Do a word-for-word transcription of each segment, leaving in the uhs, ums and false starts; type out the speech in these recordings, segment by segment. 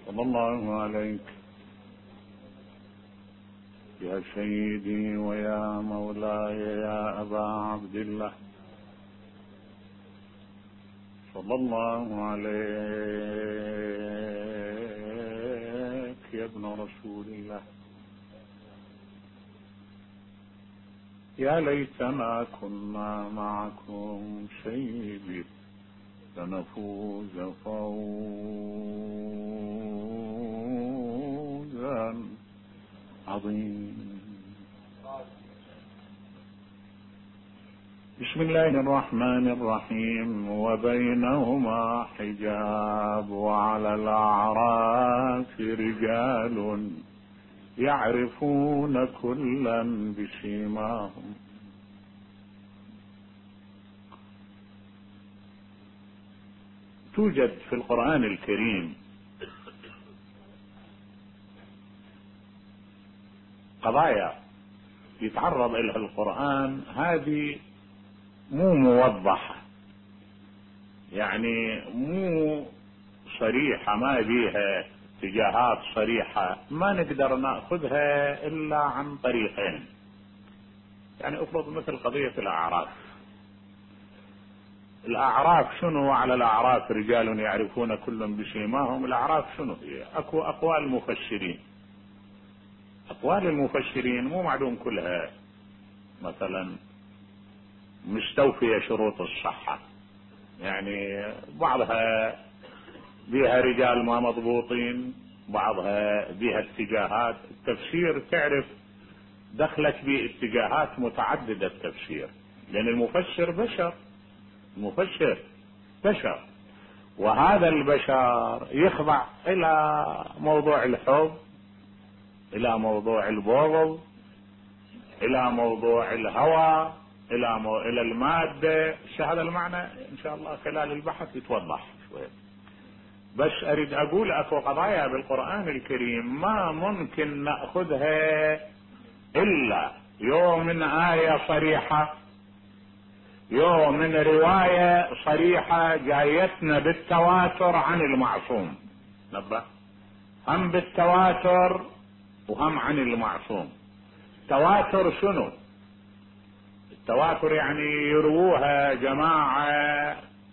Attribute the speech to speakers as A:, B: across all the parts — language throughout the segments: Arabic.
A: صلى الله عليك يا سيدي ويا مولاي يا أبا عبد الله، صلى الله عليك يا ابن رسول الله. يا ليتنا كنا معكم سيدي لنفوز فوزا عظيما. بسم الله الرحمن الرحيم. وبينهما حجاب وعلى الأعراف رجال يعرفون كلا بسيماهم. توجد في القرآن الكريم قضايا يتعرض إليها القرآن هذه مو موضحة، يعني مو صريحة، ما بيها اتجاهات صريحة، ما نقدر نأخذها إلا عن طريقين. يعني افرض مثل قضية الأعراف. الأعراف شنو؟ على الأعراف رجال يعرفون كل بسيماهم. الأعراف شنو هي؟ أكو أقوال مفسرين. أقوال المفسرين مو معلوم كلها مثلا مستوفية شروط الصحة، يعني بعضها بها رجال ما مضبوطين، بعضها بها اتجاهات. التفسير تعرف دخلت باتجاهات متعددة التفسير، لأن المفسر بشر، المفسر بشر، وهذا البشر يخضع إلى موضوع الحب، إلى موضوع البغض، إلى موضوع الهوى، إلى مو... إلى المادة. هذا المعنى إن شاء الله خلال البحث يتوضح شوية. بس أريد أقول أكو قضايا بالقرآن الكريم ما ممكن نأخذها إلا يوم من آية صريحة، يوم من رواية صريحة جايتنا بالتواتر عن المعصوم. نبه، هم بالتواتر وهم عن المعصوم. تواتر شنو؟ التواتر يعني يرووها جماعة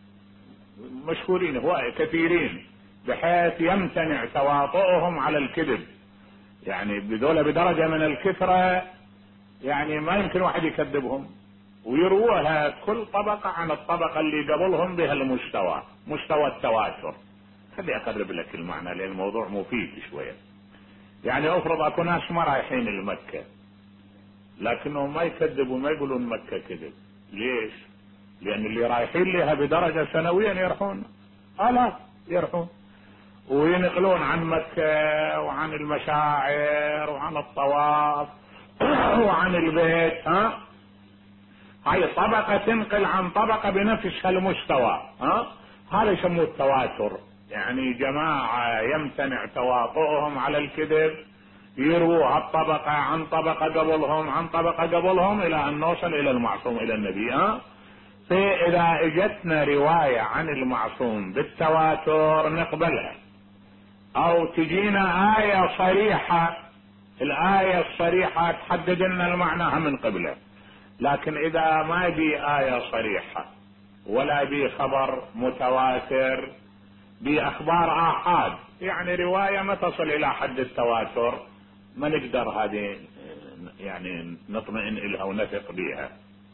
A: مشهورين، هو كثيرين، بحيث يمتنع تواطؤهم على الكذب. يعني بذولا بدرجة من الكثرة يعني ما يمكن واحد يكذبهم، ويرووها كل طبقة عن الطبقة اللي قبلهم بها المستوى، مستوى التواتر. خلي اقرب لك المعنى لان الموضوع مفيد شوية. يعني افرض اكو ناس ما رايحين لمكة لكنهم ما يكذبوا، ما يقولون مكة كذب. ليش؟ لان اللي رايحين لها بدرجة سنويا يرحون، الاف يرحون، وينقلون عن مكة وعن المشاعر وعن الطواف وعن البيت. ها، هاي طبقة تنقل عن طبقة بنفس المستوى. ها، هذا يسموه التواتر. يعني جماعة يمتنع تواطؤهم على الكذب، يروها الطبقة عن طبقة قبلهم عن طبقة قبلهم إلى أن نوصل إلى المعصوم، إلى النبي. ها، فإذا اجتنا رواية عن المعصوم بالتواتر نقبلها، أو تجينا آية صريحة، الآية الصريحة تحدد لنا المعنى من قبله. لكن إذا ما بي آية صريحة ولا بي خبر متواتر، بي أخبار آحاد، يعني رواية ما تصل إلى حد التواتر، ما نقدر هذه يعني نطمئن إلها ونثق بها.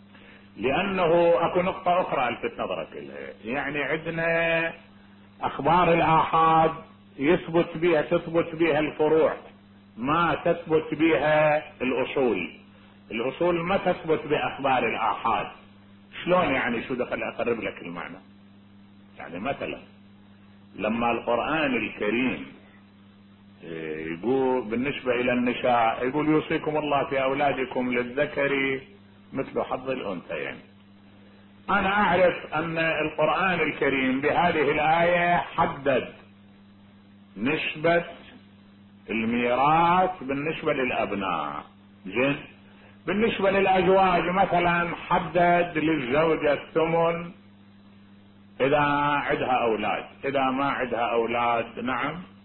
A: لأنه أكو نقطة أخرى ألفت نظرك إليها. يعني عندنا أخبار الآحاد يثبت بها تثبت بها الفروع، ما تثبت بها الأصول. الأصول ما تثبت بأخبار الآحاد. شلون يعني؟ شو دخل أقرب لك المعنى. يعني مثلا لما القرآن الكريم يقول بالنسبة إلى النساء، يقول يوصيكم الله في أولادكم للذكر مثل حظ الأنثيين. يعني أنا أعرف أن القرآن الكريم بهذه الآية حدد نسبة الميراث بالنسبة للأبناء. زين، بالنسبة للأزواج مثلا حدد للزوجة الثمن إذا عندها أولاد، إذا ما عندها أولاد نعم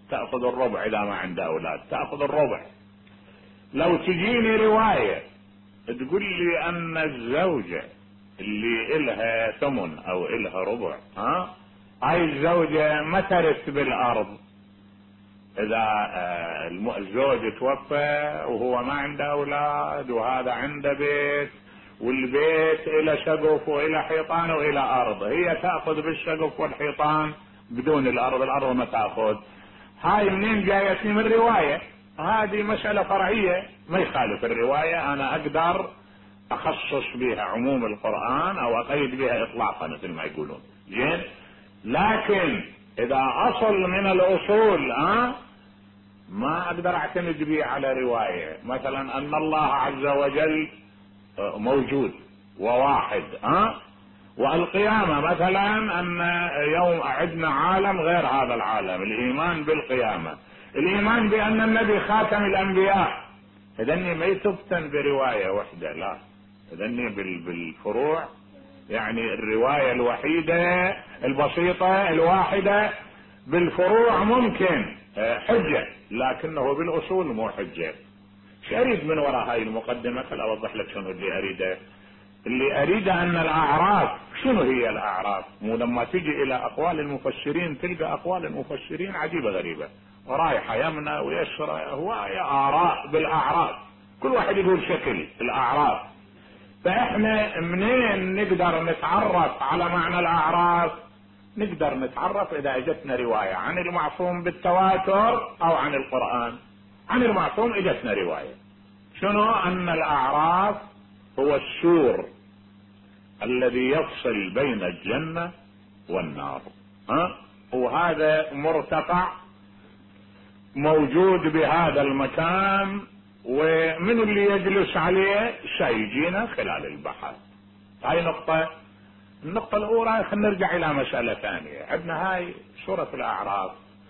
A: تأخذ الربع، إذا ما عنده أولاد تأخذ الربع. لو تجيني رواية تقول لي أن الزوجة اللي إلها ثمن أو إلها ربع، ها هاي الزوجة ما ترث بالأرض. إذا الزوج توفى وهو ما عنده أولاد وهذا عنده بيت، والبيت إلى سقف وإلى حيطان وإلى أرض، هي تأخذ بالسقف والحيطان بدون الأرض، الأرض ما تأخذ. هاي منين جايتني؟ من رواية. هذه مسألة فرعية ما يخالف الرواية، أنا أقدر أخصص بها عموم القرآن أو أقيد بها إطلاقا مثل ما يقولون. زين، لكن إذا أصل من الأصول أه ما أقدر أعتمد به على رواية. مثلا أن الله عز وجل موجود وواحد، أه والقيامة مثلا أن يوم عندنا عالم غير هذا العالم، الإيمان بالقيامة، الإيمان بأن النبي خاتم الأنبياء. إذني ما يتفتن برواية واحدة، لا، إذني بالفروع، يعني الرواية الوحيدة البسيطة الواحدة بالفروع ممكن حجة، لكنه بالأصول مو حجة. شو أريد من وراء هاي المقدمة؟ خل أوضح لك شنو اللي أريده. اللي أريده أن الأعراف، شنو هي الأعراف؟ مو لما تجي إلى أقوال المفسرين تلقى أقوال المفسرين عجيبة غريبة، ورايحة يمنى ويسرى، هواية آراء بالأعراف، كل واحد يقول شكل الأعراف. فإحنا منين نقدر نتعرف على معنى الأعراف؟ نقدر نتعرف إذا اجتنا رواية عن المعصوم بالتواتر أو عن القرآن. عن المعصوم اجتنا رواية شنو؟ أن الأعراف هو السور الذي يفصل بين الجنة والنار، ها؟ وهذا مرتفع موجود بهذا المكان، ومن اللي يجلس عليه سيجينا خلال البحث. هاي نقطة. النقطة الأولى خلينا نرجع إلى مسألة ثانية. عندنا هاي سورة الأعراف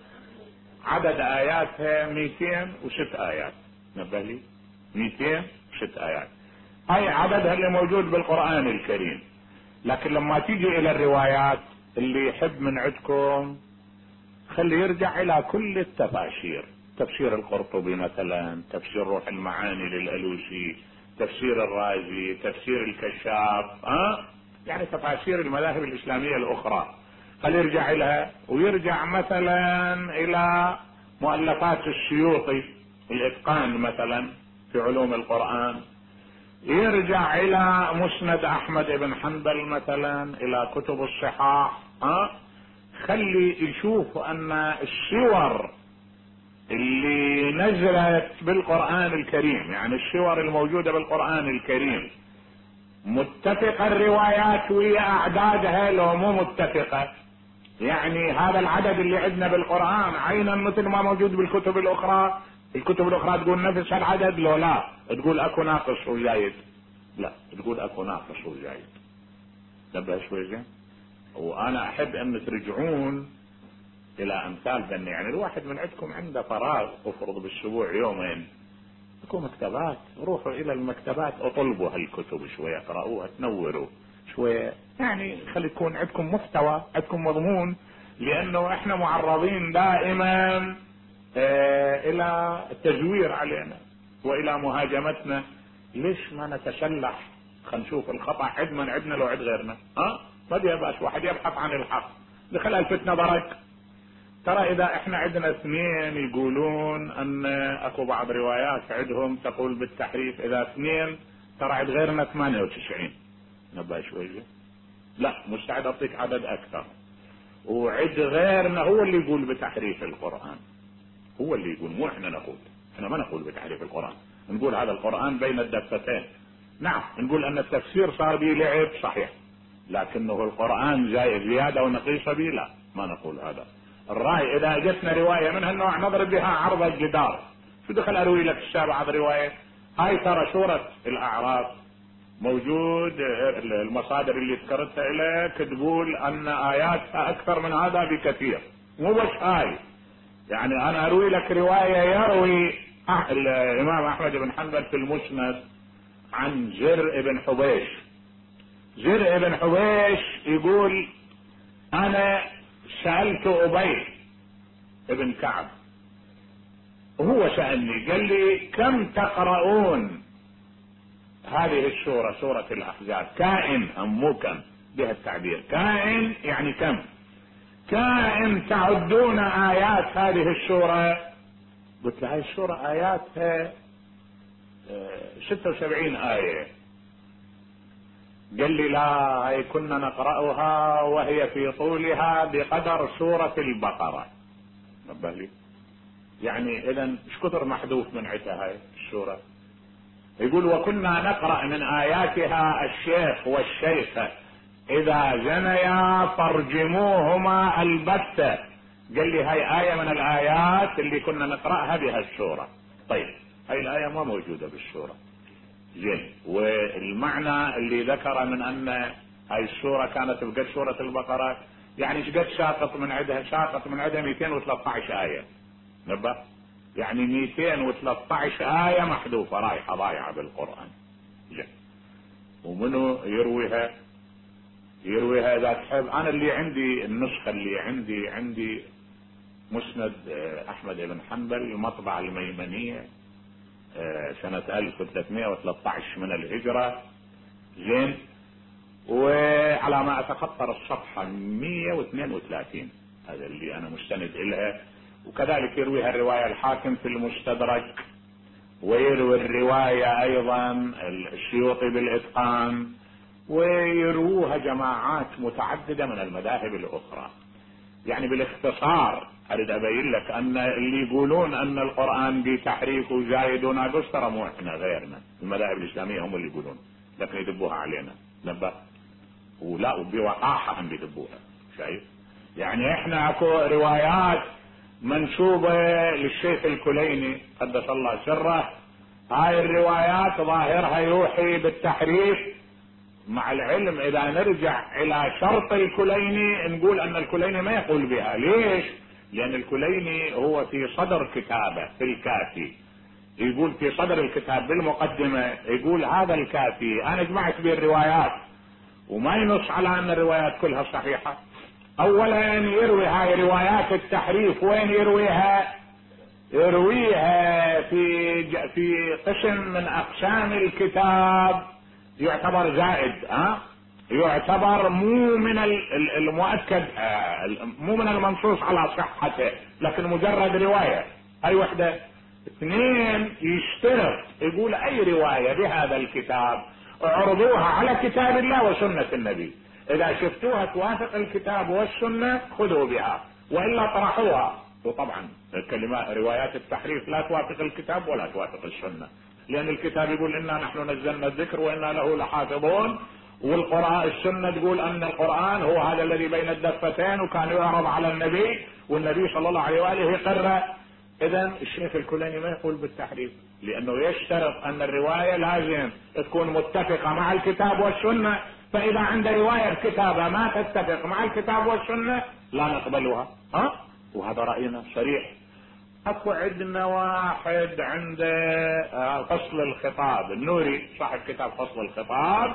A: عدد آياتها مئتين وست آيات، نبه لي مئتين وست آيات، هاي عددها اللي موجود بالقرآن الكريم. لكن لما تيجي إلى الروايات، اللي يحب من عندكم خلي يرجع إلى كل التفاسير، تفسير القرطبي مثلا، تفسير روح المعاني للألوسي، تفسير الرازي، تفسير الكشاف، ها؟ يعني تفاسير المذاهب الإسلامية الأخرى، خلي يرجع لها. ويرجع مثلا إلى مؤلفات السيوطي الإتقان مثلا في علوم القرآن، يرجع إلى مسند أحمد بن حنبل مثلا، إلى كتب الصحاح، ها؟ خلي يشوف أن السور اللي نزلت بالقرآن الكريم، يعني السور الموجودة بالقرآن الكريم، متفقة الروايات وهي أعدادها لو مو متفقة. يعني هذا العدد اللي عندنا بالقرآن عينا مثل ما موجود بالكتب الأخرى، الكتب الأخرى تقول نفس العدد، لو لا تقول أكو ناقص وزايد، لا تقول أكو ناقص وزايد. نبه شوي زين. وأنا أحب أن ترجعون إلى أمثال ذني. يعني الواحد من عندكم عنده فراغ افرض بالأسبوع يومين، تكون مكتبات، روحوا إلى المكتبات اطلبوا هالكتب شوية، اقرأوها، تنوروا شوية، يعني خلي يكون عندكم محتوى، عندكم مضمون. لأنه احنا معرضين دائما اه إلى التزوير علينا وإلى مهاجمتنا. ليش ما نتسلح؟ خلينا نشوف الخطأ عند من عندنا لو عند غيرنا، ها؟ ما بيبقاش واحد يبحث عن الحق دخل الفتنة برك. ترى إذا احنا عندنا اثنين يقولون ان اكو بعض روايات عندهم تقول بالتحريف، اذا اثنين ترى عند غيرنا ثمانية وتسعين، نبقى شوية، لا مستعد اعطيك عدد اكثر. وعند غيرنا هو اللي يقول بتحريف القرآن، هو اللي يقول، مو احنا نقول، احنا ما نقول بتحريف القرآن، نقول هذا القرآن بين الدفتين. نعم نقول ان التفسير صار به لعب صحيح، لكنه القرآن زي زيادة ونقيصة به، لا ما نقول هذا. الرأي إذا جتنا رواية من هالنوع نضرب بها عرض الجدار. شو دخل أروي لك السابع هذا رواية؟ هاي ترى سورة الأعراف موجود المصادر اللي ذكرتها لك تقول أن آياتها أكثر من هذا بكثير، مو بس هاي. يعني أنا أروي لك رواية يروي الإمام أحمد بن حنبل في المسند عن زر بن حبيش. زر بن حبيش يقول أنا سألت أبي ابن كعب وهو سألني قال لي كم تقرؤون هذه السورة سورة الأحزاب؟ كائن هم مو كم بها التعبير، كائن يعني كم، كائن تعدون آيات هذه السورة؟ قلت له هاي السورة آياتها ستة وسبعين آية. قال لي لا، هاي كنا نقرأها وهي في طولها بقدر سورة البقرة. نبه لي يعني اذا ايش كثر محذوف من عتها هاي السورة؟ يقول وكنا نقرأ من آياتها الشيخ والشيخة إذا زنيا فارجموهما البتة. قال لي هاي آية من الآيات اللي كنا نقرأها بها السورة. طيب هاي الآية ما موجودة بالسورة، زين، والمعنى اللي ذكر من أن هاي السورة كانت بقد سورة البقرة، يعني ايش قد شاقط من عدها؟ شاقط من عدها مئتين وثلاثة عشر آية. نبه يعني مئتين وثلاثة عشر آية محذوفة رايحة ضايعة بالقرآن. زين، ومنو يرويها؟ يرويها اذا تحب انا اللي عندي النسخة اللي عندي عندي مسند احمد بن حنبل المطبعة الميمنية سنة ألف وثلاثمائة وثلاثة عشر من الهجرة. زين، وعلى ما اتخطر الصفحة مئة واثنين وثلاثين، هذا اللي انا مستند الها. وكذلك يرويها الرواية الحاكم في المستدرك، ويروي الرواية ايضا السيوطي بالاتقان، ويروها جماعات متعددة من المذاهب الاخرى. يعني بالاختصار اريد ابين لك ان اللي يقولون ان القرآن بتحريف وزايد وناقص ترى مو احنا، غيرنا المذاهب الاسلامية هم اللي يقولون، لكن يدبوها علينا. نبه ولا وبوقاحة هم يدبوها. شايف؟ يعني احنا اكو روايات منسوبة للشيخ الكليني قدس الله سره، هاي الروايات ظاهرها يوحي بالتحريف، مع العلم اذا نرجع الى شرط الكليني نقول ان الكليني ما يقول بها. ليش؟ لان الكليني هو في صدر كتابه في الكافي يقول في صدر الكتاب بالمقدمة يقول هذا الكافي انا جمعت به الروايات، وما ينص على ان الروايات كلها صحيحة. اولا يروي هاي روايات التحريف وين يرويها؟ يرويها في في قسم من اقسام الكتاب يعتبر زائد، ها يعتبر مو من المؤكد، مو من المنصوص على صحته، لكن مجرد رواية. اي وحدة. اثنين يشترط يقول اي رواية بهذا الكتاب اعرضوها على كتاب الله وسنة النبي، اذا شفتوها توافق الكتاب والسنة خذوا بها، والا طرحوها. وطبعا الكلمات روايات التحريف لا توافق الكتاب ولا توافق السنة، لان الكتاب يقول انا نحن نزلنا الذكر وانا له لحافظون، والقرآن السنة تقول ان القرآن هو هذا الذي بين الدفتين وكان يعرض على النبي والنبي صلى الله عليه وآله يقرأ. اذا الشيخ الكليني ما يقول بالتحريف، لانه يشترط ان الرواية لازم تكون متفقة مع الكتاب والسنة، فاذا عند رواية كتابة ما تتفق مع الكتاب والسنة لا نقبلها. ها وهذا رأينا صريح. اكو عندنا واحد عند فصل الخطاب النوري صاحب كتاب فصل الخطاب،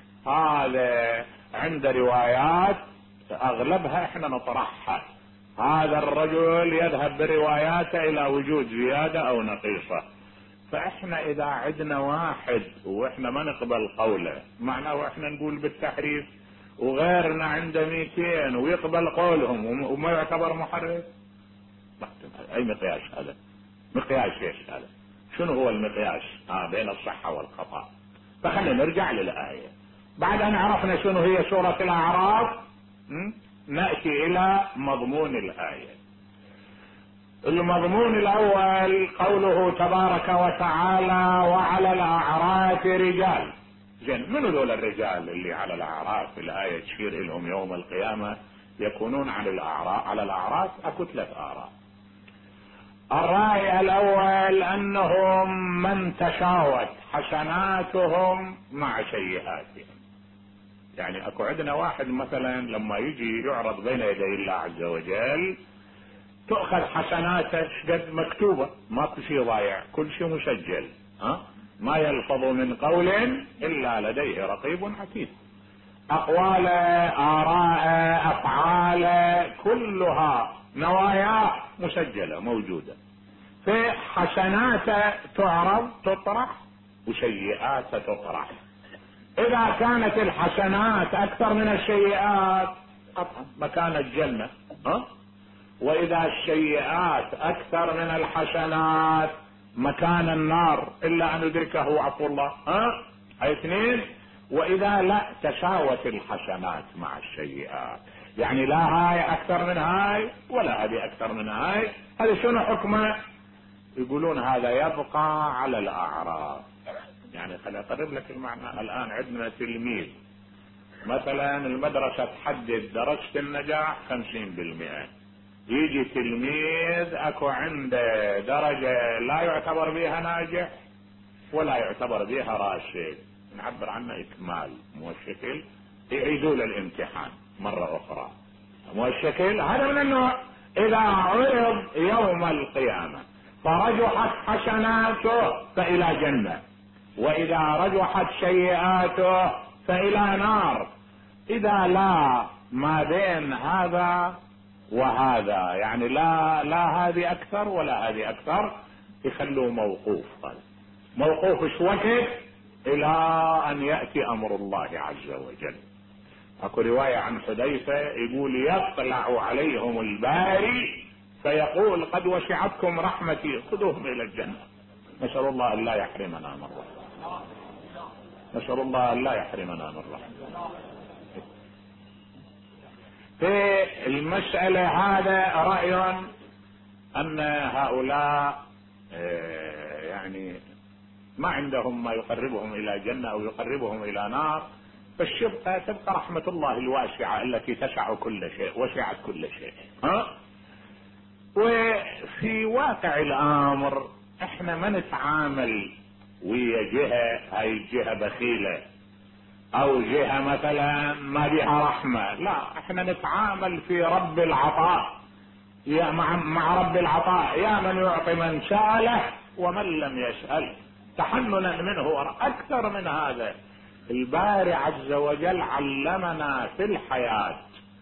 A: هذا عند روايات اغلبها احنا نطرحها، هذا الرجل يذهب برواياته الى وجود زيادة او نقيصة. فاحنا اذا عندنا واحد واحنا ما نقبل قوله معناه احنا نقول بالتحريف، وغيرنا عنده مئتين ويقبل قولهم وما يعتبر محرف. اي مقياس هذا؟ مقياس ايش هذا؟ شنو هو المقياس آه بين الصحة والخطأ؟ فخلينا نرجع للآية. بعد ان عرفنا شنو هي سورة الاعراف نأتي الى مضمون الآية. المضمون الاول قوله تبارك وتعالى وعلى الاعراف رجال. زين، من دول الرجال اللي على الاعراف؟ الآية تشير الهم يوم القيامة يكونون على الاعراف. على الاعراف اكو ثلاث اعراف. الرأي الاول انهم من تساوت حسناتهم مع سيئاتهم. يعني اكو عندنا واحد مثلا لما يجي يعرض بين يدي الله عز وجل تؤخذ حسناته قد مكتوبة، ما في شيء ضايع، كل شيء مسجل. ها ما يلفظ من قول الا لديه رقيب عتيد. اقوال اراء افعال كلها نوايا مسجلة موجودة. في حسناته تعرض تطرح وسيئاته تطرح. اذا كانت الحسنات اكثر من السيئات قطعا مكان الجنة، ها؟ واذا السيئات اكثر من الحسنات مكان النار الا ان يدركه عفو الله، ها؟ هاي اثنين. واذا لا تساوت الحسنات مع السيئات، يعني لا هاي اكثر من هاي ولا هذه اكثر من هاي، هذا شنو حكمه؟ يقولون هذا يبقى على الاعراف. يعني خلي اقرب لك المعنى. الان عندنا تلميذ مثلا المدرسة تحدد درجة النجاح خمسين بالمئة، يجي تلميذ اكو عنده درجة لا يعتبر بها ناجح ولا يعتبر بها راشد، نعبر عنه اكمال، مو الشكل، يعيدوا له الامتحان مرة اخرى، مو الشكل. هذا من النوع. اذا عرض يوم القيامة فرجحت حسناته فالى جنة، واذا رجحت سيئاته فالى نار. اذا لا ما بين هذا وهذا، يعني لا لا هذه اكثر ولا هذه اكثر، يخلوه موقوف. هذا موقوف ايش وقت؟ الى ان يأتي امر الله عز وجل. اكو رواية عن حذيفة يقول يطلع عليهم الباري فيقول قد وسعتكم رحمتي خذوهم الى الجنة. نسأل الله ان لا يحرمنا من رحمته، نسأل الله ان لا يحرمنا من رحمته. في المسألة هذا رأي ان هؤلاء يعني ما عندهم ما يقربهم الى جنة او يقربهم الى نار، فالشبهة تبقى رحمة الله الواسعة التي تسع كل شيء، وسعت كل شيء، ها؟ وفي واقع الامر احنا ما نتعامل ويا جهة هاي الجهة بخيلة او جهة مثلا ما بها رحمة، لا، احنا نتعامل في رب العطاء، يا مع, مع رب العطاء، يا من يعطي من سأله ومن لم يسأل، تحننا منه. اكثر من هذا الباري عز وجل علمنا في الحياة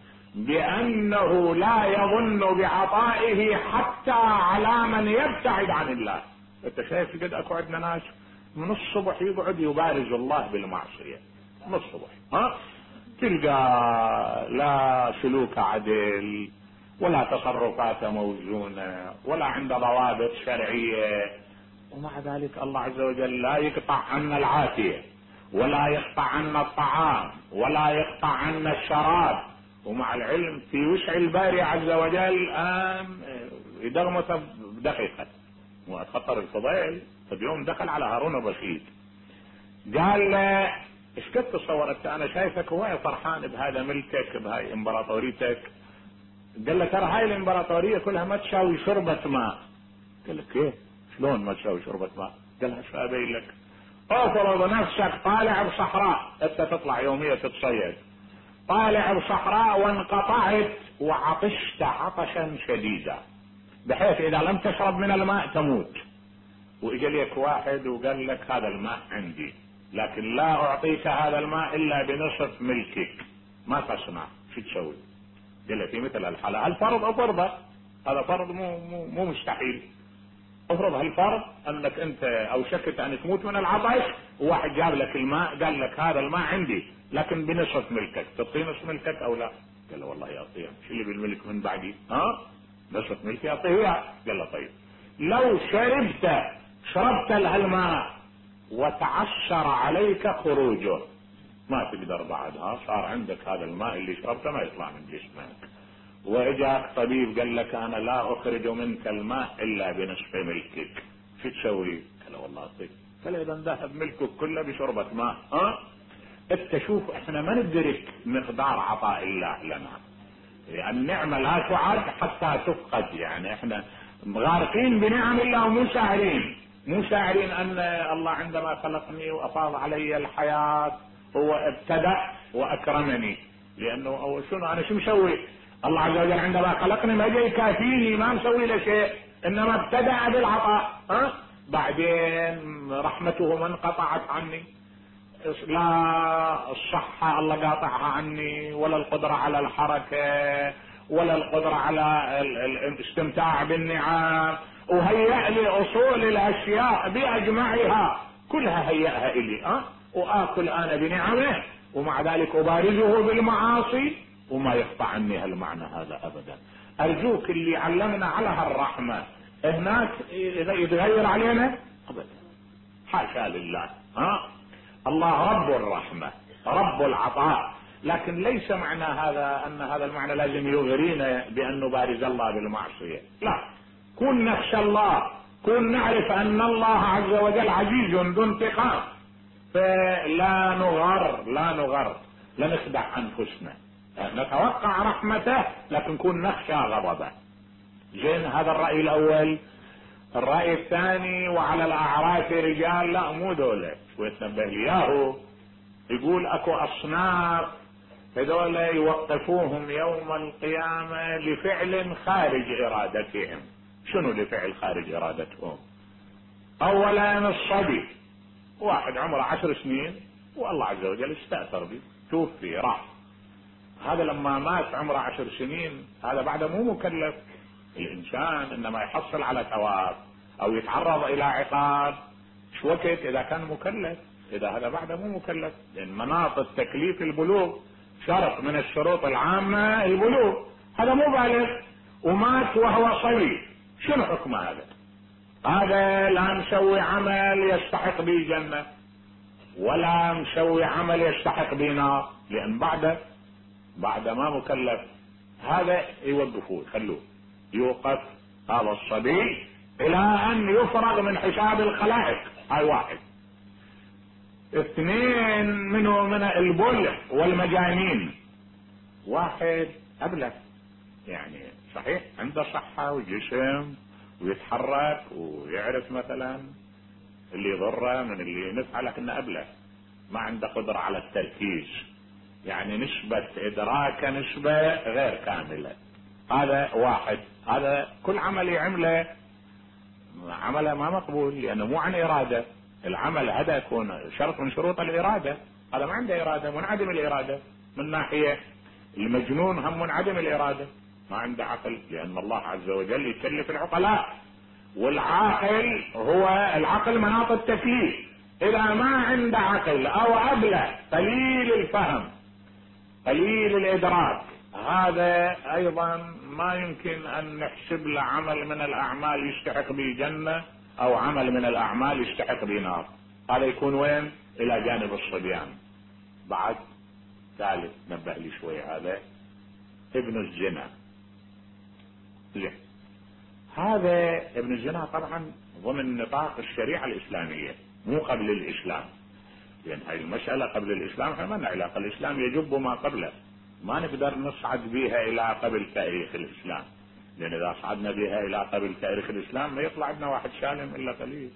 A: بانه لا يظن بعطائه حتى على من يبتعد عن الله. انت شايف قد اكو عندنا ناس من الصبح يقعد يبارز الله بالمعصية من الصبح، ها؟ تلقى لا سلوك عدل ولا تصرفات موزونة ولا عند ضوابط شرعية، ومع ذلك الله عز وجل لا يقطع عنا العافية ولا يقطع عنا الطعام ولا يقطع عنا الشراب، ومع العلم في وسع الباري عز وجل ان يدغمس بدقيقة. وخطر الفضيل في يوم دخل على هارون الرشيد قال له ايش كنت تصور انت؟ انا شايفك هواي فرحان بهذا ملكك بهاي امبراطوريتك. قال له ترى هاي الامبراطورية كلها ما تساوي شربة ماء. قال لك كيف؟ شلون ما تساوي شربة ماء؟ قال له شو ابين لك؟ افرض نفسك طالع بصحراء، انت تطلع يومية تتصيد، طالع بصحراء وانقطعت وعطشت عطشا شديدا بحيث اذا لم تشرب من الماء تموت، واجا لك واحد وقال لك هذا الماء عندي لكن لا اعطيك هذا الماء الا بنصف ملكك، ما تصنع، شو تسوي؟ قال لك في مثل الحالة الفرض افرضه، هذا فرض مو مو, مو مستحيل، افرض هالفرض انك انت اوشكت ان تموت من العطش وواحد جاب لك الماء قال لك هذا الماء عندي لكن بنصف ملكك، تعطيه نصف ملكك او لا؟ قال له والله اعطيه، شو اللي بالملك من بعدي؟ ها نصف ملكي اعطيه اياه. قال له طيب لو شربت شربت هالماء وتعشر عليك خروجه ما تقدر بعدها، صار عندك هذا الماء اللي شربته ما يطلع من جسمك، واجاك طبيب قال لك انا لا اخرج منك الماء الا بنصف ملكك، شو تسوي؟ قال والله طيب. قال اذا ذهب ملكك كله بشربة ماء. ها انت شوف احنا ما ندرك مقدار عطاء الله لنا، يعني النعمة لا تعد حتى تفقد، يعني احنا غارقين بنعم الله ومو شاعرين مو شاعرين ان الله عندما خلقني وافاض علي الحياة هو ابتدأ واكرمني، لانه أو شنو انا شو مسوي؟ الله عز وجل عندما خلقني ما جاي يكافيني، ما مسوي له شيء، انما ابتدأ بالعطاء. ها بعدين رحمته ما انقطعت عني، لا الصحة الله قاطعها عني ولا القدرة على الحركة ولا القدرة على الاستمتاع بالنعم، وهيأ لي اصول الاشياء باجمعها كلها هيأها الي، أه؟ واكل انا بنعمه ومع ذلك ابارزه بالمعاصي وما يخفى عني هالمعنى هذا ابدا. ارجوك اللي علمنا على هالرحمة هناك اذا يتغير علينا ابدا، حاشا لله. ها الله رب الرحمة رب العطاء، لكن ليس معنى هذا ان هذا المعنى لازم يغرينا بان نبارز الله بالمعصية، لا. كن نخشى الله، كن نعرف ان الله عز وجل عزيز ذو انتقام، فلا نغر لا نغر لا نخدع انفسنا، نتوقع رحمته لكن كن نخشى غضبه. زين، هذا الرأي الاول. الرأي الثاني وعلى الاعراف رجال، لا مو دولة ويتنبه لياهو، يقول اكو اصناف هذول يوقفوهم يوم القيامة لفعل خارج ارادتهم. شنو لفعل خارج ارادتهم؟ اولا الصبي، واحد عمره عشر سنين والله عز وجل استأثر به، توفي راح، هذا لما مات عمره عشر سنين هذا بعد مو مكلف. الانسان انما يحصل على ثواب او يتعرض الى عقاب شو وقت اذا كان مكلف، اذا هذا بعد مو مكلف، لان مناط التكليف البلوغ، شرط من الشروط العامة البلوغ، هذا مو بالغ ومات وهو صبي، شنو حكم هذا؟ هذا لا مسوي عمل يستحق به جنة ولا مسوي عمل يستحق به نار، لان بعد بعد ما مكلف. هذا يوقفوه يخلوه يوقف هذا الصبي الى ان يفرغ من حساب الخلائق. هاي واحد. اثنين منه من البلع والمجانين، واحد ابلغ يعني صحيح عنده صحة وجسم ويتحرك ويعرف مثلا اللي يضره من اللي ينفعه، لكنه ابلغ ما عنده قدرة على التركيز، يعني نسبة ادراك نسبة غير كاملة. هذا واحد، هذا كل عمل يعمله عمله ما مقبول لانه مو عن ارادة. العمل هذا يكون شرط من شروط الارادة، هذا ما عنده ارادة، منعدم الارادة. من ناحية المجنون هم منعدم الارادة، ما عنده عقل، لان الله عز وجل يكلف العقلاء، والعاقل هو العقل مناط التكليف. اذا ما عنده عقل او ابله قليل الفهم قليل الادراك، هذا ايضا ما يمكن ان نحسب له عمل من الاعمال يستحق به جنة او عمل من الاعمال يستحق به نار. هذا يكون وين؟ الى جانب الصبيان. بعد ثالث نبه لي شوي، هذا ابن الزنا. زين، هذا ابن الزنا طبعا ضمن نطاق الشريعة الاسلامية مو قبل الاسلام، لان هاي المسألة قبل الاسلام ما لنا علاقة، الاسلام يجب ما قبله، ما نقدر نصعد بها الى قبل تاريخ الاسلام، لان اذا صعدنا بها الى قبل تاريخ الاسلام ما يطلع عندنا واحد سالم الا قليل.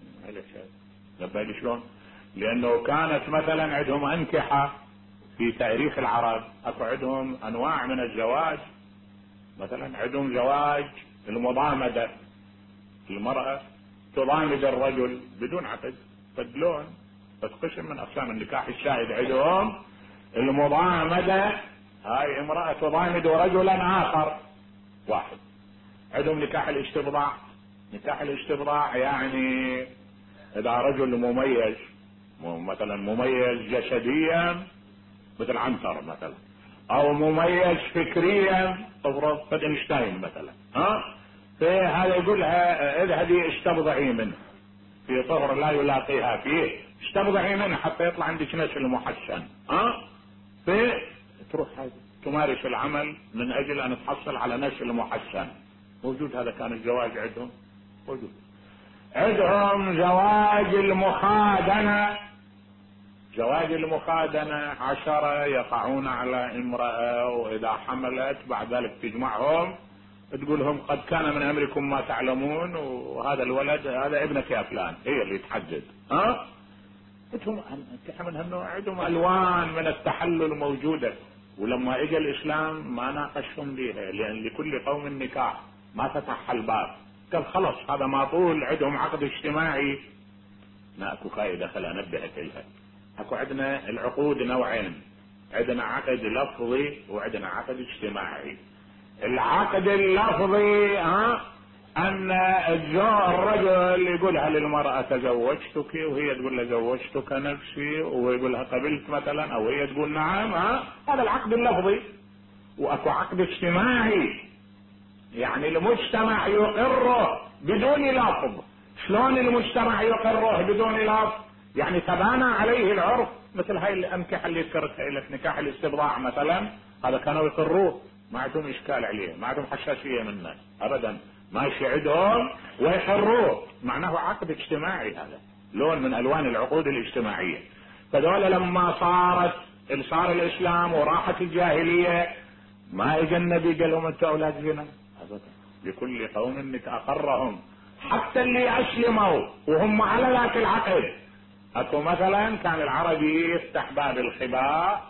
A: نبالي شلون؟ لانه كانت مثلا عندهم انكحة في تاريخ العرب، اكو عندهم انواع من الزواج، مثلا عندهم زواج المضامدة، المرأة تضامد الرجل بدون عقد، فدلون قسم من اقسام النكاح الشائد عندهم المضامدة، هاي امرأة تضامد رجلا اخر واحد. عندهم نكاح الاستبضاع، نكاح الاستبضاع يعني اذا رجل مميز مثلا مميز جسديا مثل عنتر مثلا، او مميز فكريا تفرض فدنشتاين مثلا، ها فهذا يقولها اذهبي استبضعي منه في طهر لا يلاقيها فيه، استبضعي منه حتى يطلع عندك نسل محسن، ها فتروح تمارس العمل من اجل ان تحصل على نسل محسن. موجود هذا كان الزواج عندهم موجود. عندهم زواج المخادنة، زواج المخادنة عشرة يقعون على امرأة، واذا حملت بعد ذلك تجمعهم تقولهم قد كان من امركم ما تعلمون، وهذا الولد هذا ابنك يا فلان، هي اللي تحدد. ها عندهم من هالنوع، عندهم الوان من التحلل موجودة، ولما اجى الاسلام ما ناقشهم بيها، لان لكل قوم نكاح، ما فتح الباب، قال خلص هذا ما طول عندهم عقد اجتماعي. ما اكو فائدة، خلينا انبهك لها. اكو عندنا العقود نوعين، عندنا عقد لفظي وعندنا عقد اجتماعي. العقد اللفظي ها ان الرجل يقولها للمرأة تزوجتك، وهي تقول له زوجتك نفسي، وهو يقول لها قبلت مثلا، او هي تقول نعم، ها هذا العقد اللفظي. واكو عقد اجتماعي، يعني المجتمع يقره بدون لفظ. شلون المجتمع يقره بدون لفظ؟ يعني تبانى عليه العرف، مثل هاي الانكحه اللي ذكرتها لك، نكاح الاستبضاع مثلا، هذا كانوا يقروه، ما عندهم اشكال عليه، ما عندهم حساسيه منه ابدا، ماشي عندهم ويقروه، معناه عقد اجتماعي، هذا لون من الوان العقود الاجتماعيه. فدول لما صارت صار الاسلام وراحت الجاهليه، ما اجى النبي قال لهم انتم اولاد زنا ابدا، لكل قوم نتاقرهم. حتى اللي اسلموا وهم على ذاك العقد، اكو مثلا كان العربي يفتح باب الخباء،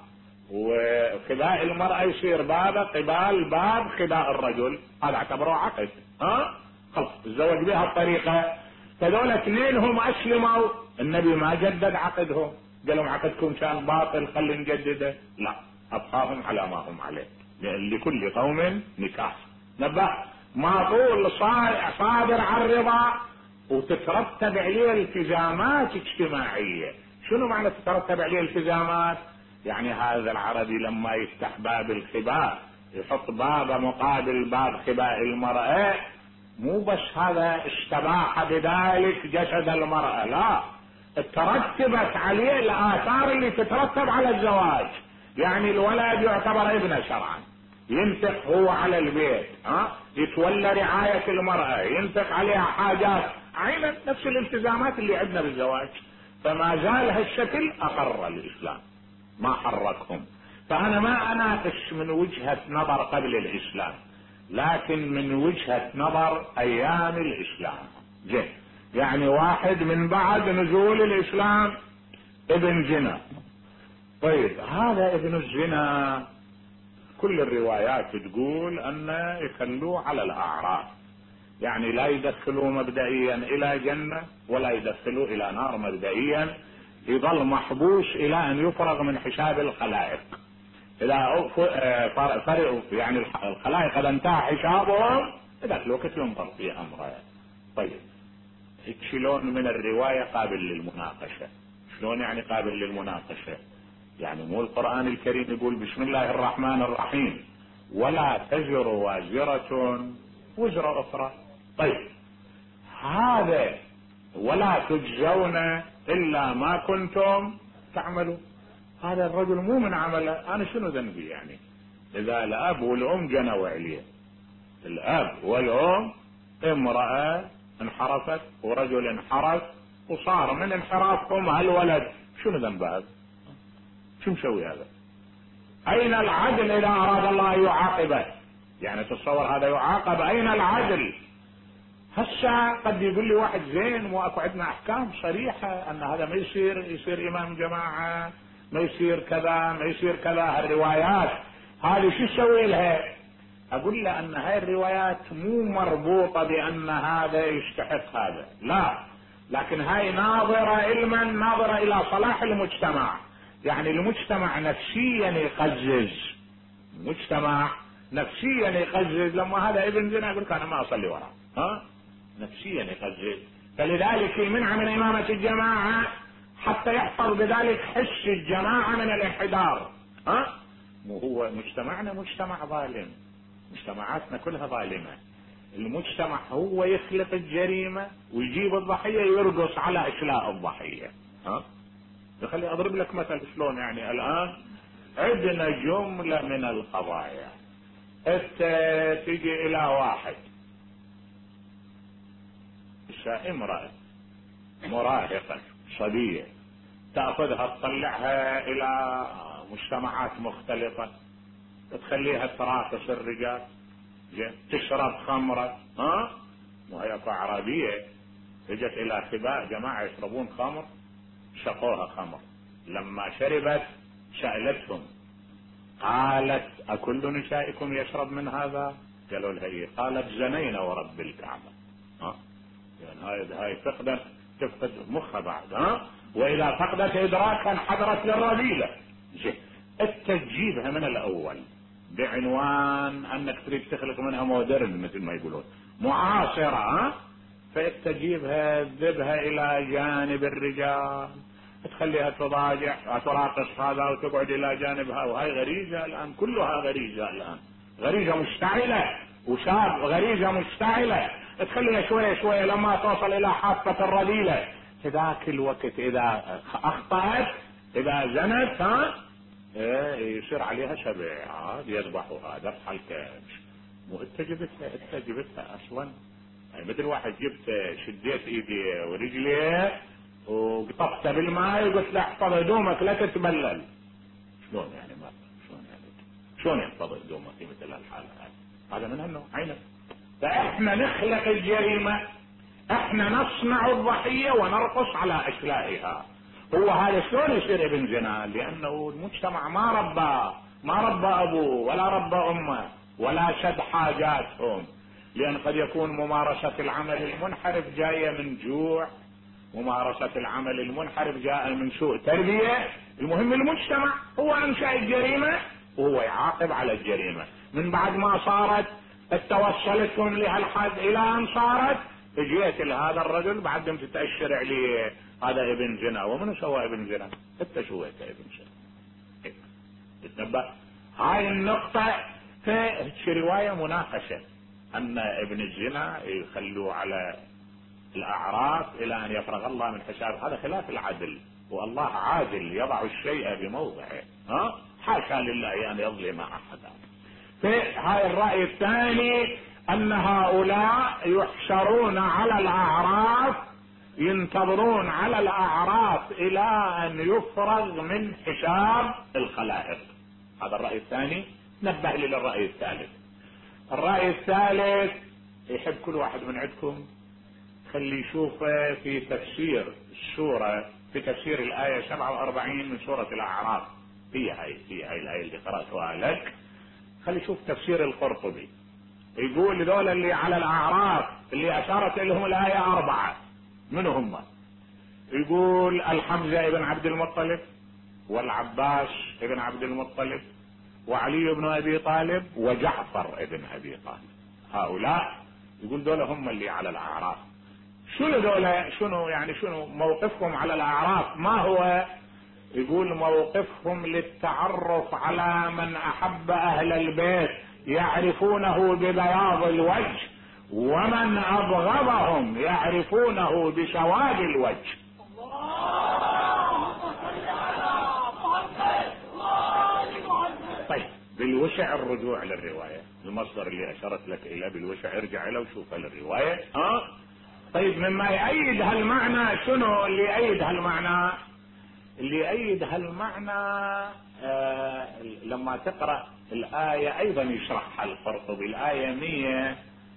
A: وخباء المرأة يصير بابه قبال باب خباء الرجل، هذا اعتبروه عقد، ها خلاص الزواج بها الطريقة. فذول اثنين هم اسلموا، النبي ما جدد عقدهم، قال لهم عقدكم كان باطل خلي نجدده، لا ابقاهم على ما هم عليه، لأن لكل قوم نكاح. نبه ما طول صادر عن الرضا وتترتب عليه التزامات اجتماعية. شنو معنى تترتب عليه التزامات؟ يعني هذا العربي لما يفتح باب الخباء يحط باب مقابل باب خباء المرأة، مو بس هذا استباح بذلك جسد المرأة، لا، ترتبت عليه الآثار اللي تترتب على الزواج. يعني الولد يعتبر ابنه شرعا، ينفق هو على البيت، ها يتولى رعاية المرأة، ينفق عليها حاجات، عينا نفس الالتزامات اللي عندنا بالزواج. فما زال هالشكل اقر الاسلام، ما حركهم. فانا ما اناقش من وجهة نظر قبل الاسلام، لكن من وجهة نظر ايام الاسلام. جه يعني واحد من بعد نزول الاسلام ابن زنا، طيب هذا ابن الزنا كل الروايات تقول ان يخلوه على الاعراف، يعني لا يدخلوه مبدئيا الى جنة ولا يدخلوه الى نار مبدئيا، يظل محبوس الى ان يفرغ من حساب الخلائق. اذا فرغوا يعني الخلائق اذا انتهى حسابهم يدخلوه ينظر في امره. طيب شلون من الرواية قابل للمناقشة؟ شلون يعني قابل للمناقشة؟ يعني مو القرآن الكريم يقول بسم الله الرحمن الرحيم ولا تزر وازرة وزر اخرى؟ طيب هذا ولا تجزون الا ما كنتم تعملوا، هذا الرجل مو من عمله، انا شنو ذنبي يعني؟ اذا الاب والام جنوا عليه، الاب والام، امرأة انحرفت ورجل انحرف وصار من انحرافهم هالولد، شنو ذنب هذا؟ شو مسوي هذا؟ اين العدل اذا اراد الله يعاقبه؟ يعني تصور هذا يعاقب، اين العدل؟ هسه قد يقول لي واحد زين مو اكو عندنا احكام صريحة ان هذا ما يصير يصير امام جماعة، ما يصير كذا ما يصير كذا، هالروايات هذه شو تسوي لها؟ اقول له ان هاي الروايات مو مربوطة بان هذا يستحق هذا، لا، لكن هاي ناظرة علما، ناظرة الى صلاح المجتمع. يعني المجتمع نفسيا يقزز، مجتمع نفسيا يقزز، لما هذا ابن زنا يقول انا ما اصلي وراه، ها نفسيا يقزز. فلذلك منع من امامة الجماعة حتى يحصل بذلك حس الجماعة من الانحدار. ها مو هو مجتمعنا مجتمع ظالم، مجتمعاتنا كلها ظالمة، المجتمع هو يخلق الجريمة ويجيب الضحية يرقص على اشلاء الضحية. ها خلي اضرب لك مثل شلون. يعني الان عندنا جملة من القضايا، انت تيجي الى واحد امرأة مراهقة صبية، تأخذها تطلعها الى مجتمعات مختلفة، تخليها تراقص الرجال، تشرب خمرة، ها وهي اعرابية اجت الى خباء جماعة يشربون خمر، شقوها خمر، لما شربت سألتهم قالت اكل نسائكم يشرب من هذا؟ قالوا لها ايه، قالت زنينا ورب الكعبة. ها يعني هاي هاي فقدت تفقد مخها بعد، ها واذا فقدت ادراكا حضرت للرذيلة. انت تجيبها من الاول، بعنوان انك تريد تخلق منها مودرن مثل ما يقولون معاصرة، ها؟ فتجيبها تذبها الى جانب الرجال، تخليها تضاجع تراقص هذا وتقعد الى جانبها، وهي غريزة الان، كلها غريزة الان، غريزة مشتعلة، وشاب غريزة مشتعلة، تخليها شوية شوية لما توصل الى حافة الرذيلة، ذاك الوقت اذا اخطأت اذا زنت، ها، يصير عليها سبع عاد يذبحوها ذبح الكبش. مو انت جبتها، انت جبتها اصلا، يعني مثل واحد جبت شديت ايدي ورجلي وقطفت بالماء وقلت له احفظ هدومك لا تتبلل. شلون يعني ما شلون يعني شلون يحفظ هدومك في مثل هالحالة؟ هذا من هالنوع عينه. فاحنا نخلق الجريمة، احنا نصنع الضحية ونرقص على اشلائها. هو هذا شلون يصير ابن زنا؟ لانه المجتمع ما ربى ما ربى ابوه ولا ربى امه ولا شد حاجاتهم، لان قد يكون ممارسة العمل المنحرف جاية من جوع، ممارسة العمل المنحرف جاء من سوء تربية. المهم المجتمع هو انشأ الجريمة وهو يعاقب على الجريمة. من بعد ما صارت توصلتهم لهالحد الى ان صارت اجيت لهذا الرجل بعدهم تتأشر عليه هذا ابن زنا. ومن سوى ابن زنا؟ انت سويت ابن زنا. تتنبه هاي النقطة. في رواية مناقشة ان ابن الزنا يخلوا على الاعراف الى ان يفرغ الله من حساب، هذا خلاف العدل، والله عادل يضع الشيء بموضعه، ها، حاشا لله ان يظلم احدا. في هاي الرأي الثاني ان هؤلاء يحشرون على الاعراف، ينتظرون على الاعراف الى ان يفرغ من حساب الخلائق. هذا الرأي الثاني. نبه لي للرأي الثالث. الرأي الثالث يحب كل واحد من عندكم خلي يشوفه في تفسير السورة، في تفسير الآية سبعة وأربعين من سورة الأعراف. هي هاي هي هاي الآية اللي قرأتها لك. خلي يشوف تفسير القرطبي. يقول ذولا اللي على الأعراف اللي أشارت لهم الآية أربعة، من هم؟ يقول الحمزة ابن عبد المطلب، والعباس ابن عبد المطلب، وعلي بن أبي طالب، وجعفر ابن أبي طالب. هؤلاء يقول دول هم اللي على الأعراف. شنو دول؟ شنو يعني شنو موقفهم على الأعراف؟ ما هو؟ يقول موقفهم للتعرف على من أحب أهل البيت يعرفونه ببياض الوجه، ومن أبغضهم يعرفونه بسواد الوجه. طيب بالوسع الرجوع للرواية، المصدر اللي أشرت لك إلى بالوسع ارجع له وشوف للرواية. اه طيب مما يأيد هالمعنى، شنو اللي يأيد هالمعنى؟ اللي يأيد هالمعنى آه لما تقرأ الآية أيضا يشرحها القرطبي، الآية مية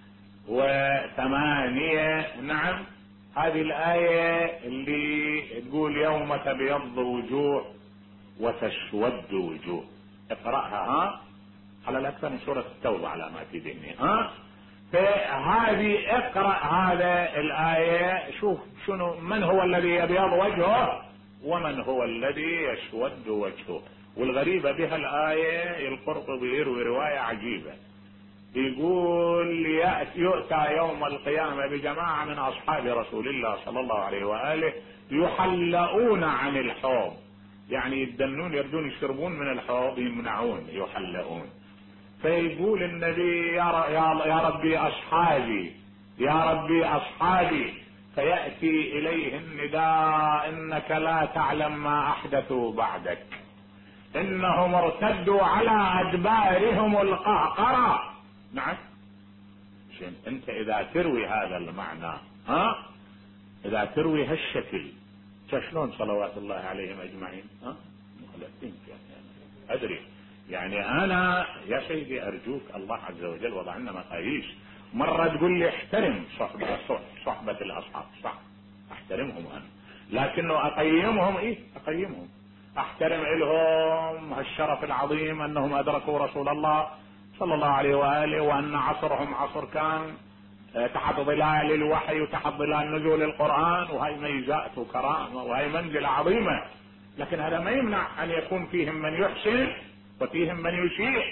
A: وثمانية. نعم، هذه الآية اللي تقول يوم تبيض وجوه وتسود وجوه. اقرأها ها على الأكثر من سورة التوبة على ما في ذهني. ها فهذه اقرأ هذا الآية، شوف شنو من هو الذي يبيض وجهه ومن هو الذي يسود وجهه. والغريبة بها الآية القرطبي يروي رواية عجيبة، يقول يؤتى يوم القيامة بجماعة من أصحاب رسول الله صلى الله عليه وآله يحلؤون عن الحوض، يعني يدنون يردون يشربون من الحوض يمنعون يحلؤون. فيقول النبي يا, يا ربي أصحابي يا ربي أصحابي، فيأتي إليه النداء إنك لا تعلم ما أحدثوا بعدك، إنهم ارتدوا على أدبارهم القهقرة. نعم، شين أنت إذا تروي هذا المعنى، ها إذا تروي هالشكل شلون صلوات الله عليهم أجمعين؟ ها مخلصين يعني أدري يعني أنا يا سيدي أرجوك الله عز وجل وضع لنا مقاييس. مرة تقول لي احترم صحبة صحبة الأصحاب، صح احترمهم أنا، لكنه أقيمهم إيه أقيمهم احترم لهم هالشرف العظيم أنهم أدركوا رسول الله صلى الله عليه وآله، وأن عصرهم عصر كان تحت ظلال الوحي وتحت ظلال نزول القرآن، وهي ميزات وكرامة وهي منزلة عظيمة. لكن هذا ما يمنع أن يكون فيهم من يحسن وفيهم من يسيء.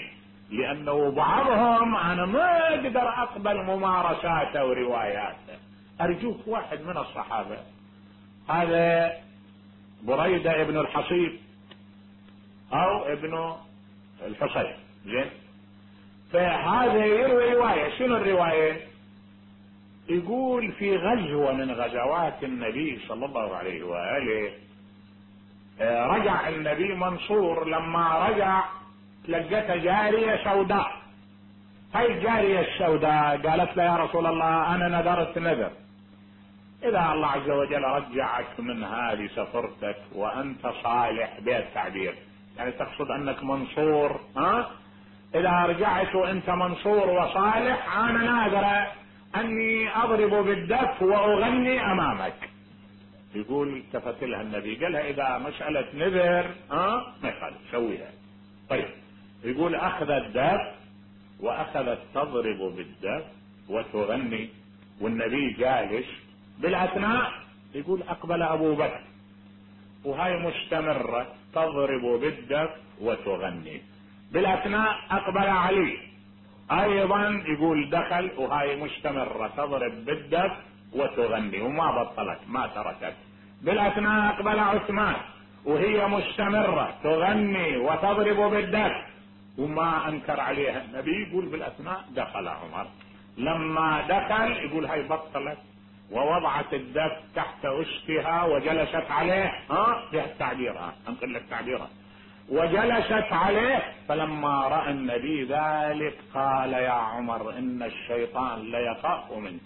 A: لانه بعضهم انا ما اقدر اقبل ممارساته ورواياته. ارجوك واحد من الصحابة، هذا بريدة ابن الحصيب او ابن الحصيب، زين، فهذا يروي رواية. شنو الرواية؟ يقول في غزوة من غزوات النبي صلى الله عليه وآله رجع النبي منصور، لما رجع لقته جارية سوداء. هاي الجارية السوداء قالت له يا رسول الله انا نذرت نذر، اذا الله عز وجل رجعك من هذه سفرتك وانت صالح بالتعبير، يعني تقصد انك منصور، ها؟ اذا رجعت وانت منصور وصالح انا ناذر اني اضرب بالدف واغني امامك. يقول التفت لها النبي قال لها اذا مسألة نذر ها ما يخالف سويها. طيب، يقول اخذت دف واخذت تضرب بالدف وتغني والنبي جالس. بالاثناء يقول اقبل ابو بكر وهاي مستمرة تضرب بالدف وتغني. بالاثناء اقبل علي ايضا يقول دخل وهاي مستمرة تضرب بالدف وتغني وما بطلت ما تركت. بالاثناء اقبل عثمان وهي مستمرة تغني وتضرب بالدف وما انكر عليها النبي. يقول بالاثناء دخل عمر، لما دخل يقول هاي بطلت ووضعت الدف تحت وسطها وجلست عليه، ها فيها تعبيرها انقل لك تعبيرها، وجلست عليه. فلما رأى النبي ذلك قال يا عمر ان الشيطان ليخاف منك.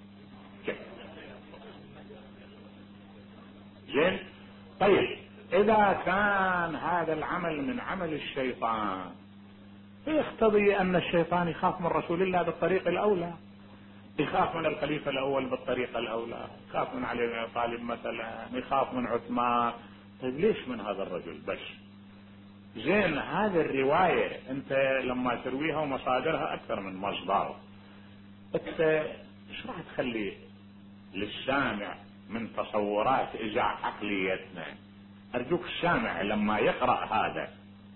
A: زين، طيب اذا كان هذا العمل من عمل الشيطان فيقتضي ان الشيطان يخاف من رسول الله بالطريق الاولى، يخاف من الخليفة الاول بالطريقة الاولى، يخاف من علي بن ابي طالب مثلا، يخاف من عثمان. طيب ليش من هذا الرجل بس؟ زين، هذه الرواية انت لما ترويها ومصادرها اكثر من مصدر، انت ايش راح تخلي للسامع من تصورات ازاع عقليتنا؟ ارجوك السامع لما يقرأ هذا،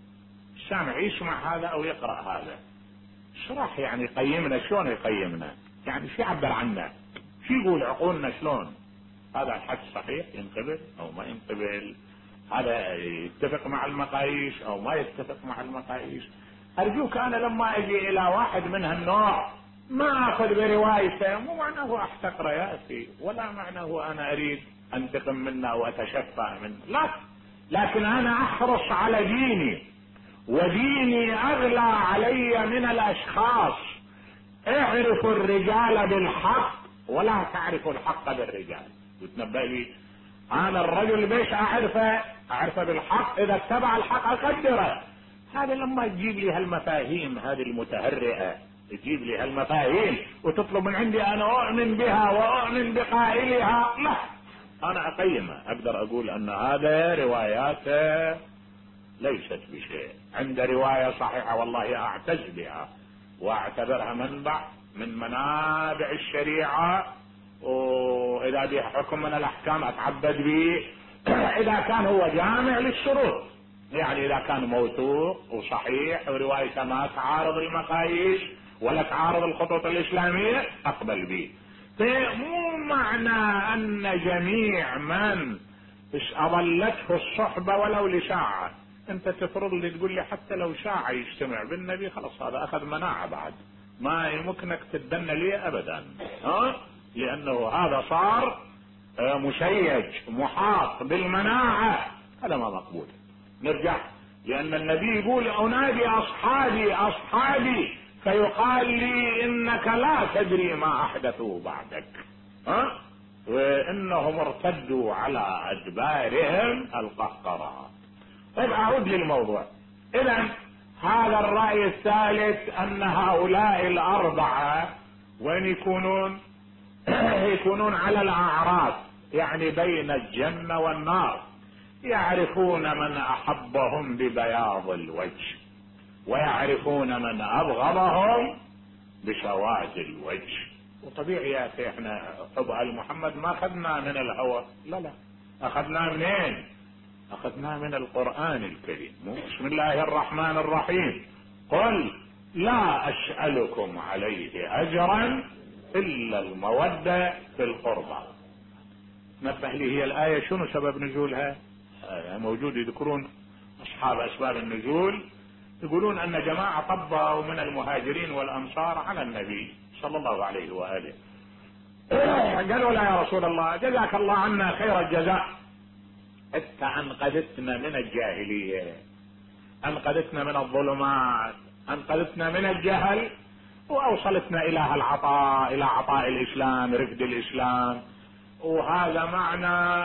A: السامع يسمع هذا او يقرأ هذا، ايش راح يعني يقيمنا؟ شلون يقيمنا؟ يعني شو يعبر عنا؟ شو يقول عقولنا؟ شلون هذا الحد صحيح ينقبل او ما ينقبل؟ هذا يتفق مع المقاييس او ما يتفق مع المقاييس؟ ارجوك انا لما اجي الى واحد من هالنوع ما اخذ بروايته، مو معناه احتقره يا اخي، ولا معناه انا اريد انتقم منه واتشفى منه، لا، لكن انا احرص على ديني، وديني اغلى علي من الاشخاص. اعرفوا الرجال بالحق ولا تعرفوا الحق بالرجال. وتنبأ لي انا الرجل بيش اعرفه؟ اعرفه بالحق، اذا اتبع الحق اقدره. هذا لما تجيب لي هالمفاهيم هذه المتهرئة، تجيب لي هالمفاهيم وتطلب من عندي انا اؤمن بها واؤمن بقائلها، لا، انا اقيمها، اقدر اقول ان هذا رواياته ليست بشيء. عند رواية صحيحة والله اعتز بها واعتبرها منبع من منابع الشريعة، واذا بها حكم من الاحكام اتعبد به اذا كان هو جامع للشروط، يعني اذا كان موثوق وصحيح وروايته ما تعارض المقاييس ولا تعارض الخطوط الاسلامية اقبل به. مو معنى ان جميع من اضلته الصحبة ولو لساعة انت تفرض لي تقول لي حتى لو ساعة يجتمع بالنبي خلاص هذا اخذ مناعة، بعد ما يمكنك تدن لي ابدا، ها، لانه هذا صار مشيج محاط بالمناعة، هذا ما مقبول. نرجع، لان النبي يقول انادي اصحابي اصحابي فيقال لي انك لا تدري ما احدثوا بعدك، ها، وانهم ارتدوا على ادبارهم القهقرة. طيب اعود للموضوع. اذا هذا الرأي الثالث ان هؤلاء الاربعة وين يكونون؟ يكونون على الاعراف، يعني بين الجنة والنار، يعرفون من احبهم ببياض الوجه ويعرفون من ابغضهم بسواد الوجه. وطبيعي يا اخي احنا حب ال محمد ما اخذنا من الهوى، لا لا، اخذنا منين؟ اخذنا من القرآن الكريم. بسم الله الرحمن الرحيم، قل لا أسألكم عليه أجرا إلا المودة في القربى. نبه لي هي الآية شنو سبب نزولها؟ آية موجود يذكرون أصحاب أسباب النزول، يقولون أن جماعة طبوا من المهاجرين والأنصار على النبي صلى الله عليه وآله، قالوا لا يا رسول الله جزاك الله عنا خير الجزاء، انت انقذتنا من الجاهلية، انقذتنا من الظلمات، انقذتنا من الجهل، واوصلتنا الى العطاء، الى عطاء الاسلام، رفد الاسلام. وهذا معنى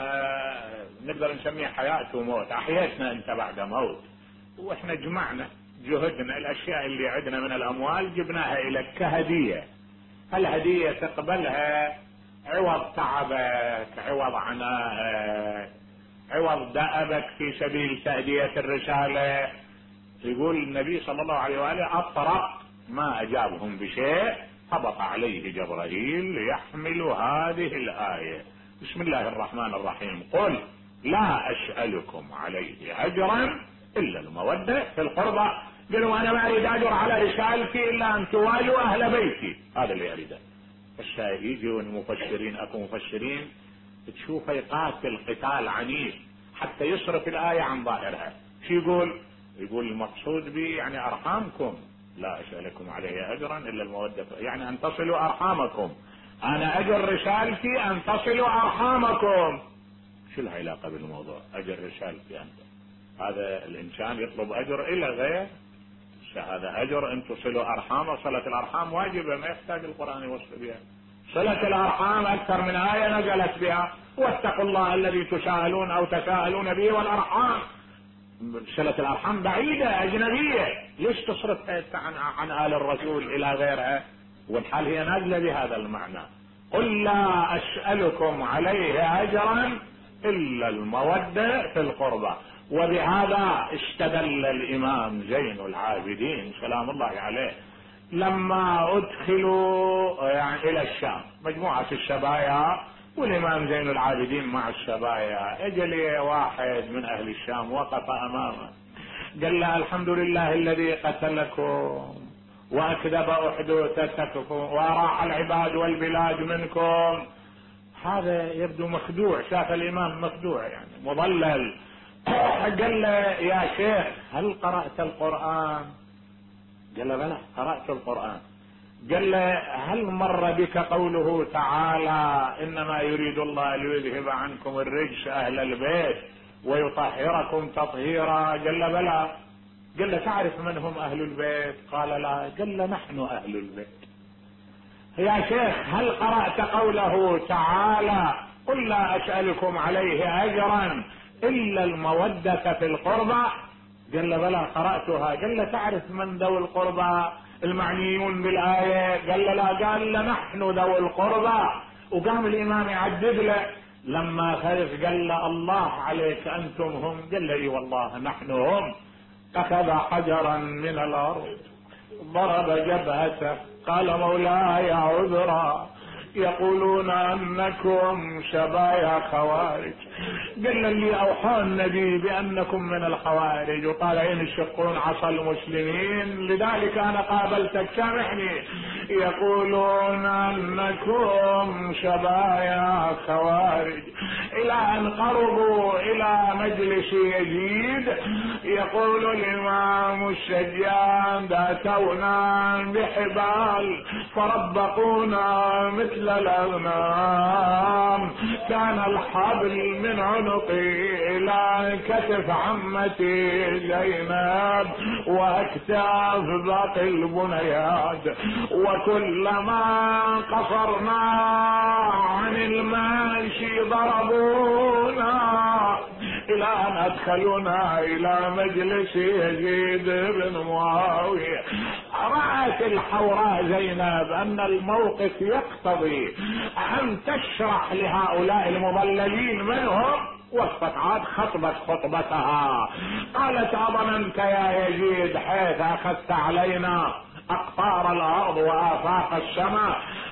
A: آه نقدر نسميه حياة وموت، احييتنا انت بعد موت، واحنا جمعنا جهدنا، الاشياء اللي عندنا من الاموال جبناها اليك كهدية، هالهدية تقبلها عوض تعبك، عوض عناءك، عوض دأبك في سبيل تأدية الرسالة. يقول النبي صلى الله عليه وآله أطرق ما أجابهم بشيء، هبط عليه جبرائيل ليحمل هذه الآية. بسم الله الرحمن الرحيم. قل لا أسألكم عليه أجرا إلا المودة في القربى. قالوا أنا ما أريد أجر على رسالتي إلا أن توالوا أهل بيتي، هذا اللي أريده. الشاهد يجوا المفسرين، أكو مفسرين تشوفه يقاتل قتال عنيف حتى يصرف الآية عن ظاهرها. شو يقول؟ يقول المقصود به يعني أرحامكم، لا أسألكم عليه أجرا إلا المودة، يعني أن تصلوا أرحامكم، أنا أجر رسالتي أن تصلوا أرحامكم. شو العلاقة بالموضوع؟ أجر رسالتي أنت، هذا الإنسان يطلب أجر إلى غير هذا أجر أن تصلوا أرحام، وصلة الأرحام واجبة ما يحتاج القرآن يوصل بها. صلة الأرحام أكثر من آية نزلت بها، واتقوا الله الذي تساءلون أو تساءلون به والأرحام. صلة الأرحام بعيدة أجنبية، ليش تصرفها عن, عن آل الرسول إلى غيرها والحال هي نازلة بهذا المعنى؟ قل لا أسألكم عليه أجرا إلا المودة في القربى. وبهذا استدل الإمام زين العابدين سلام الله عليه لما أدخلوا يعني إلى الشام مجموعة الشبايا، والإمام زين العابدين مع الشبايا، اجلي واحد من أهل الشام وقف أمامه قال له الحمد لله الذي قتلكم وأكذب أحدوثتكم وراح العباد والبلاد منكم. هذا يبدو مخدوع، شاف الإمام مخدوع يعني مضلل. قال له يا شيخ هل قرأت القرآن؟ قال له بلى قرأت القرآن. قال له هل مر بك قوله تعالى إنما يريد الله ليذهب عنكم الرجس أهل البيت ويطهركم تطهيرا؟ قال له بلى. قال له تعرف من هم أهل البيت؟ قال لا. قال له نحن أهل البيت. يا شيخ هل قرأت قوله تعالى قل لا أسألكم عليه أجرا إلا المودة في القربى؟ قال له بلى قرأتها. قال له تعرف من ذوي القربى المعنيون بالآية؟ قال له لا. قال له نحن ذوي القربى. وقام الإمام يعدد له لما خرج قال له الله عليك أنتم هم؟ قال له اي والله نحن هم. أخذ حجرا من الأرض ضرب جبهته قال مولاي عذرا يقولون أنكم شبايا خوارج. قال اللي أوحى النبي بأنكم من الخوارج وطالعين يشقون عصا المسلمين، لذلك أنا قابلتك سامحني. يقولون أنكم شبايا خوارج إلى أن قربوا إلى مجلس يزيد. يقول الإمام الشجان ذاتونا بحبال فربقونا مثل الأغنام، كان الحبل من عنقي إلى كتف عمتي زينب وأكتاف باقي البنيات، وكلما قصرنا عن الماشي ضربونا إلى أن أدخلونا إلى مجلس يزيد بن معاوية. رأت الحوراء زينب أن الموقف يقتضي أن تشرح لهؤلاء المضللين منهم، وقفت عاد خطبت خطبتها قالت أظننت يا يزيد حيث أخذت علينا أقطار الأرض وآفاق السماء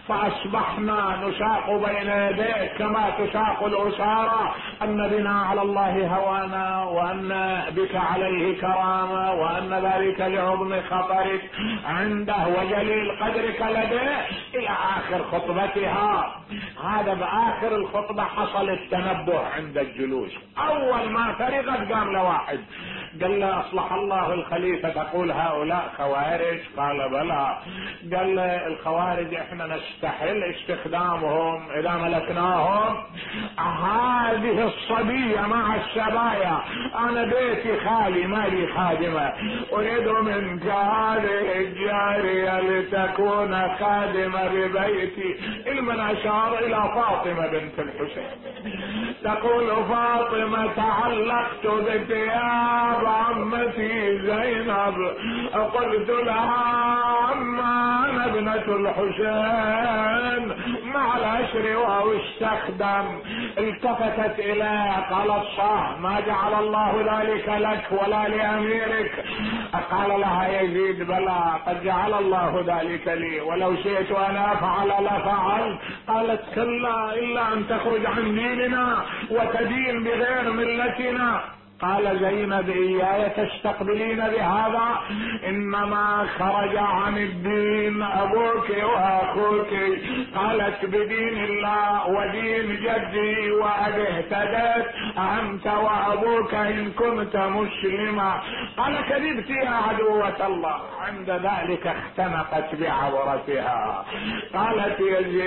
A: فأصبحنا نساق بين يديك كما تساق الأسارة، أن بنا على الله هوانا، وأن بك عليه كرامة، وأن ذلك لعظم خطرك عنده وجليل قدرك لديه، إلى آخر خطبتها. هذا بآخر الخطبة حصل التنبه عند الجلوس. أول ما فرغت قام لواحد قال له أصلح الله الخليفة، تقول هؤلاء خوارج؟ قال بلى. قال له الخوارج احنا نستحل استخدامهم إذا ملكناهم. هذه الصبية مع السبايا، أنا بيتي خالي ما لي خادمة، أريد منك هذه الجارية لتكون خادمة ببيتي. المن أشار إلى فاطمة بنت الحسين، تقول فاطمة تعلقت بثياب عمتي زينب، قلت لها عما أنا ابنة الحسين مع العشر وهو استخدم. التفتت إليه قالت صح، ما جعل الله ذلك لك ولا لأميرك. قال لها يزيد بلى قد جعل الله ذلك لي، ولو شئت أن أفعل لفعل. قالت كلا إلا أن تخرج عن ديننا وتدين بغير ملتنا. قال زينب إياي تستقبلين بهذا؟ إنما خرج عن الدين أبوك وأخوك. قالت بدين الله ودين جدي وأبي اهتدت أنت وأبوك إن كنت مسلما. قال كذبت يا عدوة الله. عند ذلك اختنقت بعورتها. قالت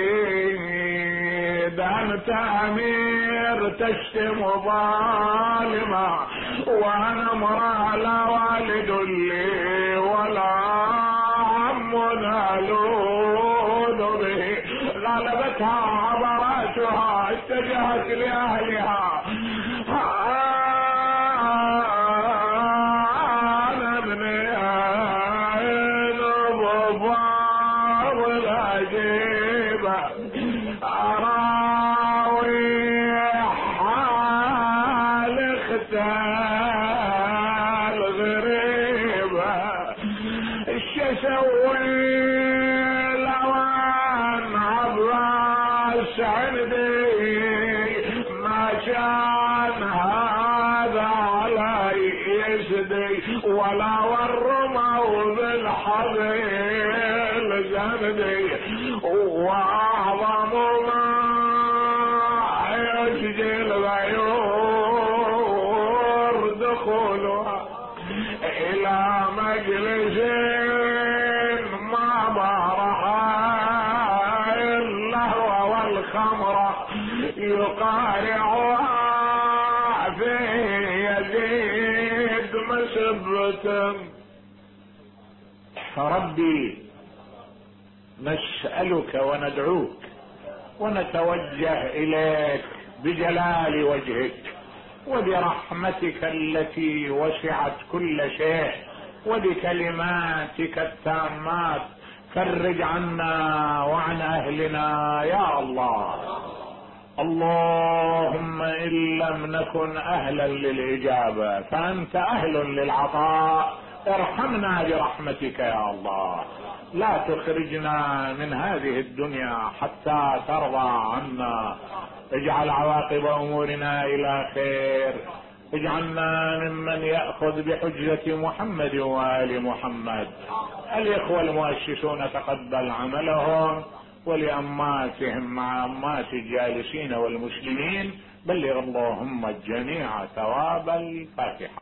A: يزيد أنت أمير تشتم ظالما، وانا امرأة لا والد لي ولا عم الود به. غلبتها عبراتها، اتجهت لاهلها. انا ابني عين بفاض العجيبة، اراوي حال اختال غريبة، الشسوي لوان عباس عندي، ما كان هذا علي يسدي ولا والرمى بالحبيل زندي. واعظم ما يسجي الغيور دخولها الى مجلس ما بارها اللهو والخمر يقارعها فيه يزيد مسبة. ربي نسألك وندعوك ونتوجه إليك بجلال وجهك وبرحمتك التي وسعت كل شيء وبكلماتك التامات، فرج عنا وعن أهلنا يا الله. اللهم إن لم نكن أهلا للإجابة فأنت أهل للعطاء، ارحمنا برحمتك يا الله. لا تخرجنا من هذه الدنيا حتى ترضى عنا. اجعل عواقب أمورنا إلى خير. اجعلنا ممن يأخذ بحجة محمد وآل محمد. الإخوة المؤسسون تقبل عملهم، ولأماتهم مع أمات الجالسين والمسلمين بلغ اللهم الجميع ثواب الفاتحة.